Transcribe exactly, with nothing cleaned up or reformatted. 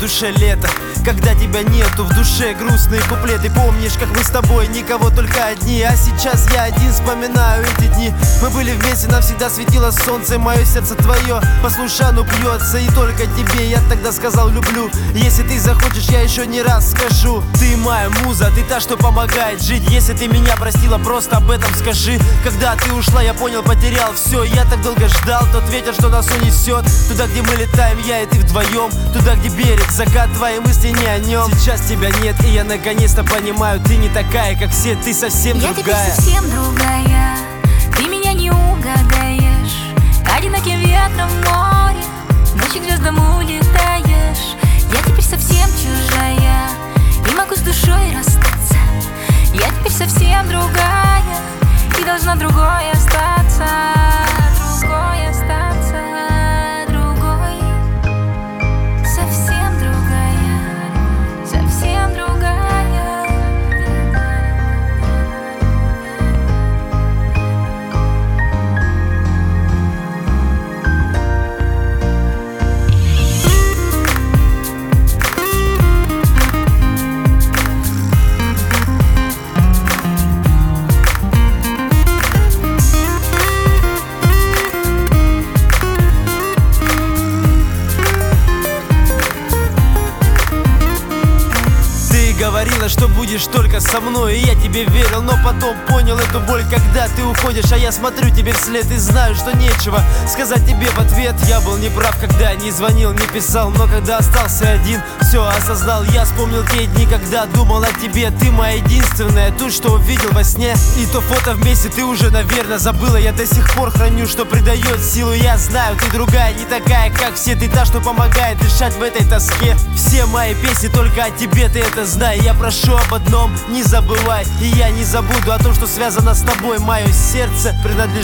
душе лето, когда тебя нету, в душе грустные куплеты. Помнишь, как мы с тобой, никого, только одни. А сейчас я один вспоминаю эти дни. Мы были вместе, нам всегда светило солнце. Мое сердце твое по слушану бьется, и только тебе я тогда сказал люблю. Если ты захочешь, я еще не раз скажу. Ты моя муза, ты та, что помогает жить. Если ты меня простила, просто об этом скажи. Когда ты ушла, я понял, потерял все. Я так долго ждал тот ветер, что нас унесет туда, где мы летаем, я и ты вдвоем. Туда, где берег, закат, твои мысли не о нем. Сейчас тебя нет, и я наконец-то понимаю, ты не такая, как все, ты совсем я другая. Я теперь совсем другая, ты меня не угадаешь. Одиноким ветром в море, ночью к звездам улетаешь. Я теперь совсем чужая, не могу с душой расстаться. Я теперь совсем другая, и должна другой остаться. Другой остаться, другой. Совсем другая, совсем другая. Говорила, что будешь только со мной, и я тебе верил, но потом понял эту боль, когда ты уходишь. А я смотрю тебе вслед и знаю, что нечего сказать тебе в ответ. Я был неправ, когда не звонил, не писал, но когда остался один, все осознал. Я вспомнил те дни, когда думал о тебе. Ты моя единственная, ту, что увидел во сне. И то фото вместе ты уже, наверное, забыла. Я до сих пор храню, что придает силу. Я знаю, ты другая, не такая, как все. Ты та, что помогает дышать в этой тоске. Все мои песни только о тебе, ты это знаешь. Я прошу об одном, не забывай. И я не забуду о том, что связано с тобой. Мое сердце принадлежит